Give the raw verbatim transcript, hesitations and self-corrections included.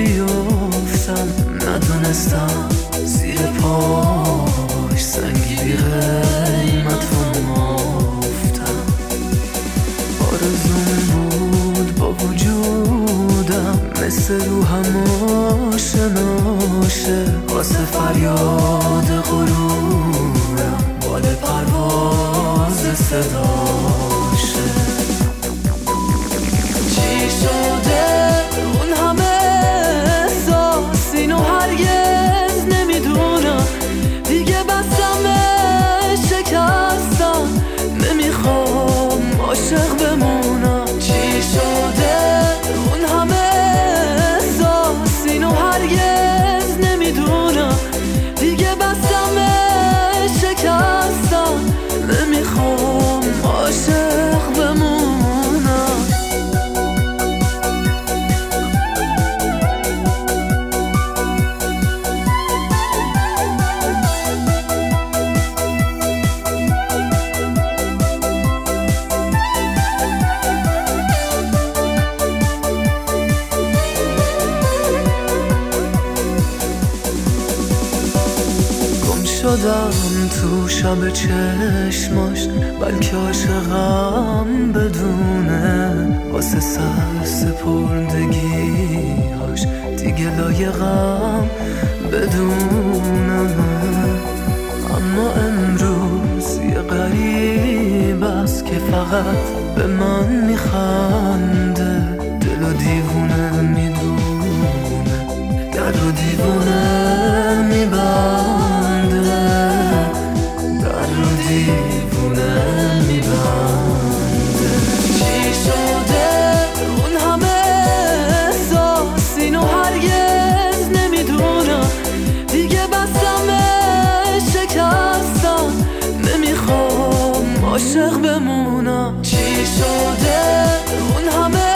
بیفتم، ندونستم زیر پاش سنگی بی قیمت و مفتم. آرزوم بود با وجودم مثل روحم آشناشه، واسه فریاد غرورم بال پرواز صداشه. چی شده اون همه احساس، اینو هرگز نمیدونم، دیگه بسمه شکستم، نمیخوام عاشق بمونم. چی شده اون همه احساس، اینو هرگز نمیدونم، دیگه بسمه شکستم، نمیخوام عاشق بمونم. شدم تو شب چشماش، بلکه عاشقم بدونه، واسه سر سپردگیهاش دیگه لایقم بدونه. اما امروز یه غریب است که فقط به من میخنده، دل و دیوونه میدونه، در و دیوونه میبنده، در و دیوونه میبنده. چی شده اون همه احساس، اینو هرگز نمیدونم، دیگه بسمه شکستم، نمیخوام عاشق بمونم. چی شده اون همه